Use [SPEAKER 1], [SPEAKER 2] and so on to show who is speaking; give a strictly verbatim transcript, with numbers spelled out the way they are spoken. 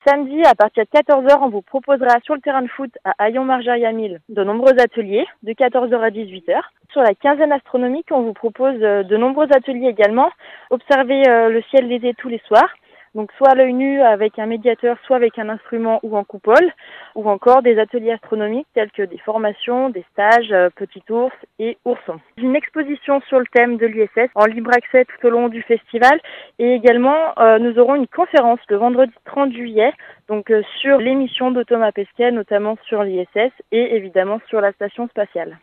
[SPEAKER 1] Samedi, à partir de quatorze heures, on vous proposera sur le terrain de foot à Hayon-Margerie-Amil de nombreux ateliers de quatorze heures à dix-huit heures. Sur la quinzaine astronomique, on vous propose de nombreux ateliers également. Observez le ciel d'été tous les soirs. Donc soit à l'œil nu avec un médiateur, soit avec un instrument ou en coupole, ou encore des ateliers astronomiques tels que des formations, des stages, euh, petit ours et ourson. Une exposition sur le thème de l'I S S en libre accès tout au long du festival et également euh, nous aurons une conférence le vendredi trente juillet donc euh, sur l'émission de Thomas Pesquet, notamment sur l'I S S et évidemment sur la station spatiale.